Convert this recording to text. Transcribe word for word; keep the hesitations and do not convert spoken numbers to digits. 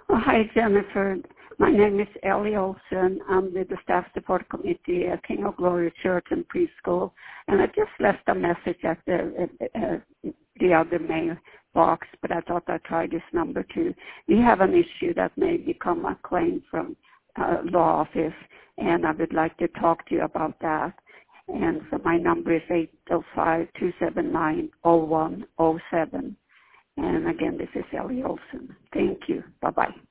Oh, hi, Jennifer. My name is Ellie Olson. I'm with the Staff Support Committee at King of Glory Church and Preschool, and I just left a message at the, uh, the other mailbox, but I thought I'd try this number too. We have an issue that may become a claim from uh, law office, and I would like to talk to you about that. And so my number is eight oh five, two seven nine, oh one oh seven. And again, this is Ellie Olson. Thank you. Bye-bye.